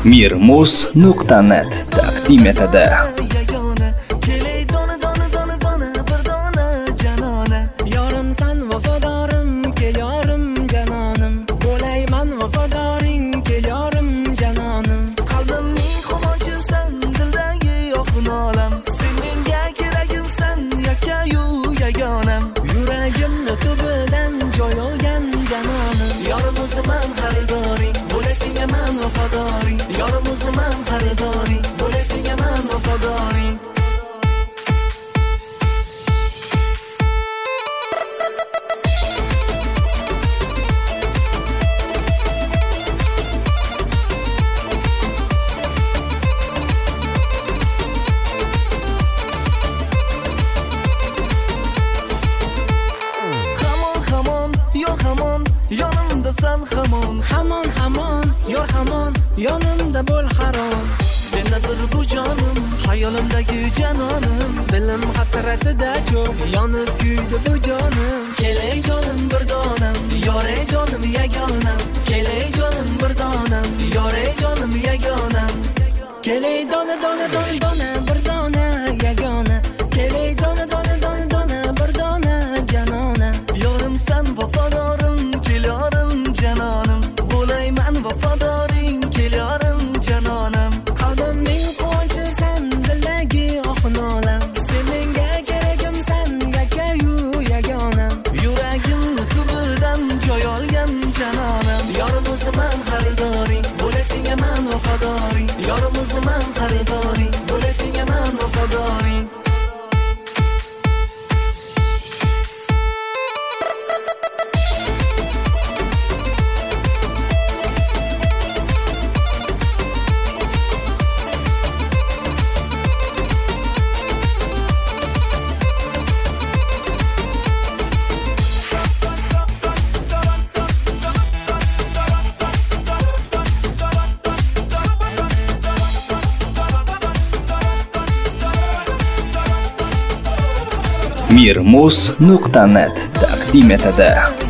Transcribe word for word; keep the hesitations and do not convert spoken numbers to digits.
Mirmuz nuqta net taqdim etadi. Yorimsan vafodorim, kel yorim janonim. Bo'layman vafodoring, kel yorim janonim. Qalbimning quvonchisan, dildagi yoqin olam. Sen menga keragimsan, yakka-yu yagonam. Yuragimni tubidan joy olgan janonim. Yorimizman xaridoring, bo'lasingaman vafodoring. Yorimizman xaridoring, bo'lasingaman vafodoring. Yonimdasan hamon, hamon hamon, yor hamon, yonimda bo'l haron. Senadir bu jonim, hayolimdagi janonim. Dilim hasratida cho'g', yonib kuydi bu jonim. Kelay jonim bir donam, yoray jonim yagonam. Kelay jonim bir donam, yoray jonim yagonam. Kelay dona dona dona dona bir dona yagona. Kelay dona dona dona dona bir dona janona. Yorimsan vafodorim, kel yorim janonim. Bo'layman vafodoring, kel yorim janonim. Qalbimning quvonchisan, dildagi oqin olam. Sen menga keragimsan, yakka-yu yagonam. Yuragimni tubidan joy olgan janonim. Yorimizman xaridoring, bo'lasingaman vafodoring. Yorimizman xaridoring, bo'lasingaman vafodoring. Mirmuz nuqta net taqdim etadi.